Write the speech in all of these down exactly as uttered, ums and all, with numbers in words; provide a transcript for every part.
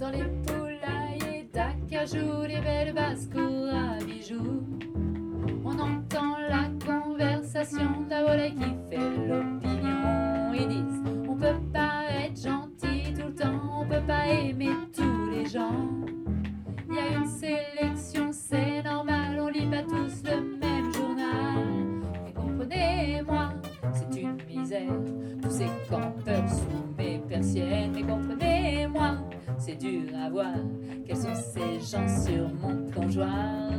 Dans les poulaillers d'acajou, les belles basses-cours à bijoux, on entend la conversation d'un volet qui fait l'opinion. Ils disent, on peut pas être gentil tout le temps, on peut pas aimer tous les gens. Il y a une sélection, c'est normal, on lit pas tous le même journal. Mais comprenez-moi, c'est une misère, tous ces campeurs sous mes persiennes. Mais comprenez-moi, c'est dur à voir, quels sont ces gens sur mon plongeoir.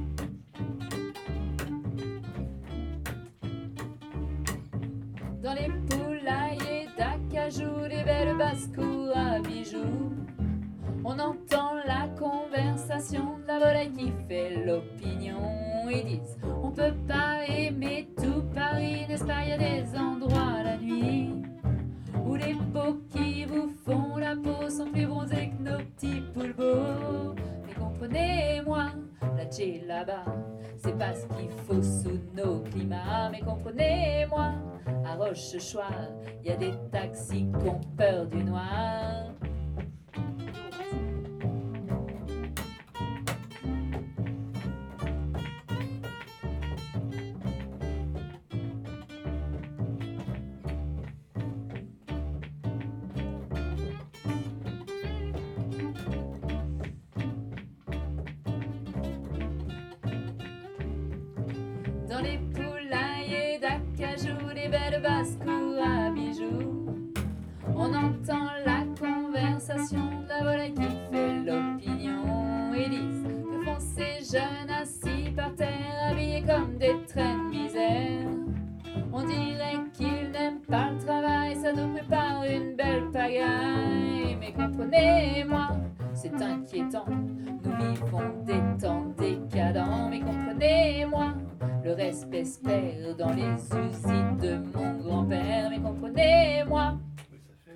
Dans les poulaillers d'acajou, les belles basses-cours à bijoux, on entend la conversation de la volaille qui fait l'opinion. Ils disent, on peut pas aimer tout Paris, n'est-ce pas, y a des endroits la nuit où les peaux qui vous font la peau sont plus bronzées que nos petits poules beaux. Mais comprenez-moi, la Tché là-bas, c'est pas ce qu'il faut sous nos climats. Mais comprenez-moi, à Rochechouart, y a des taxis qui ont peur du noir. Dans les poulaillers d'acajou, les belles basses-cours à bijoux, on entend la conversation de la volaille qui fait l'opinion. Ils disent, que font ces jeunes assis par terre, habillés comme des traînes misère. On dirait qu'ils n'aiment pas le travail, ça nous prépare une belle pagaille. Mais comprenez-moi, c'est inquiétant, nous vivons des temps décadents. Mais comprenez-moi, le respect se perd dans les usines de mon grand-père. Mais comprenez-moi,